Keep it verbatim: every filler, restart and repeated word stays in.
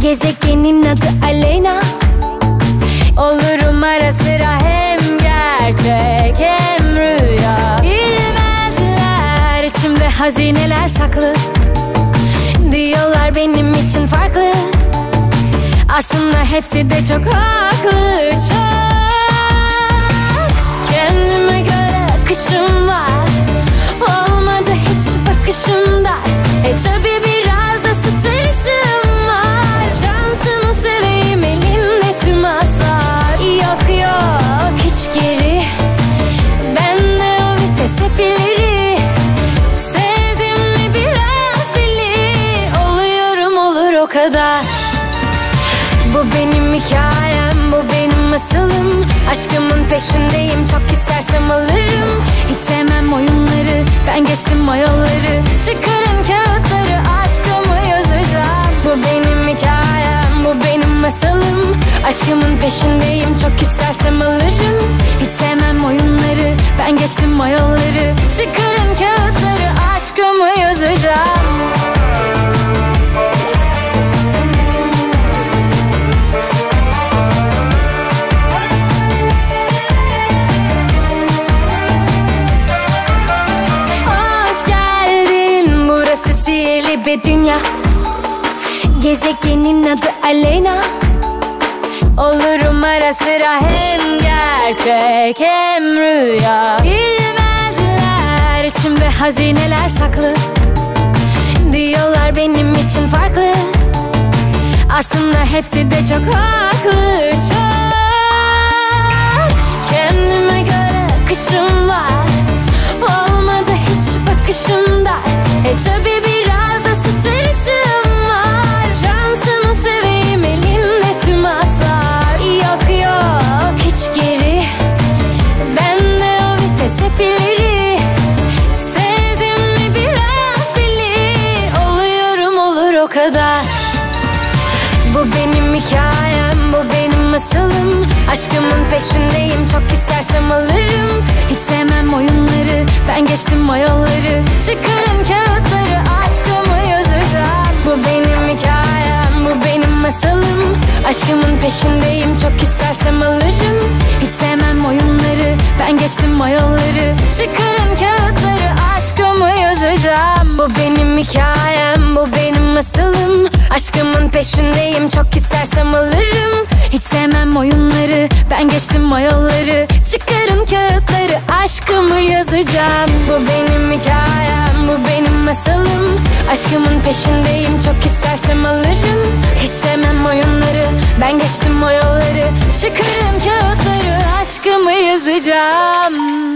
Gezegenin adı Aleyna. Olurum ara sıra hem gerçek hem rüya. Bilmezler içimde hazineler saklı. Diyorlar benim için farklı. Aslında hepsi de çok haklı, çok. Kendime göre akışım var. Olmadı hiç bakışımda. E tabi biraz da stresim var. Şansımı seveyim elimde tüm aslar. Yok yok hiç geri. Bende o vites hep ileri. Sevdim mi biraz deli. Oluyorum olur o kadar. Bu benim hikayem, bu benim masalım. Aşkımın peşindeyim, çok istersem alırım. Hiç sevmem oyunları, ben geçtim o yolları. Çıkarın kağıtları, aşkımı yazacağım. Bu benim hikayem, bu benim masalım. Aşkımın peşindeyim, çok istersem alırım. Hiç sevmem oyunları, ben geçtim o yolları. Çıkarın kağıtları, aşkımı yazacağım. Sihirli bir dünya. Gezegenin adı Aleyna. Olurum ara sıra hem gerçek hem rüya. Bilmezler içimde hazineler saklı. Diyorlar benim için farklı. Aslında hepsi de çok haklı, çok. Kendime göre akışım var. Olmadı hiç bakışımda. E tabi biraz da stresim var. Şansımı seveyim elimde tüm aslar. Yok yok hiç geri. Bende o vites hep ileri. Sevdim mi biraz deli. Oluyorum olur o kadar. Bu benim hikayem, bu benim masalım. Aşkımın peşindeyim, çok istersem alırım. Hiç sevmem oyunları, ben geçtim o yolları. Çıkarın kağıtları, aşkımı yazacağım. Bu benim hikayem, bu benim masalım. Aşkımın peşindeyim, çok istersem alırım. Hiç sevmem oyunları, ben geçtim o yolları. Çıkarın kağıtları, aşkımı yazacağım. Bu benim hikayem, bu benim masalım. Aşkımın peşindeyim, çok istersem alırım. Hiç sevmem oyunları, ben geçtim o yolları. Çıkarın kağıtları, aşkımı yazacağım. Bu benim hikayem, bu benim masalım. Aşkımın peşindeyim, çok istersem alırım. Hiç sevmem oyunları, ben geçtim o yolları. Çıkarın kağıtları, aşkımı yazacağım.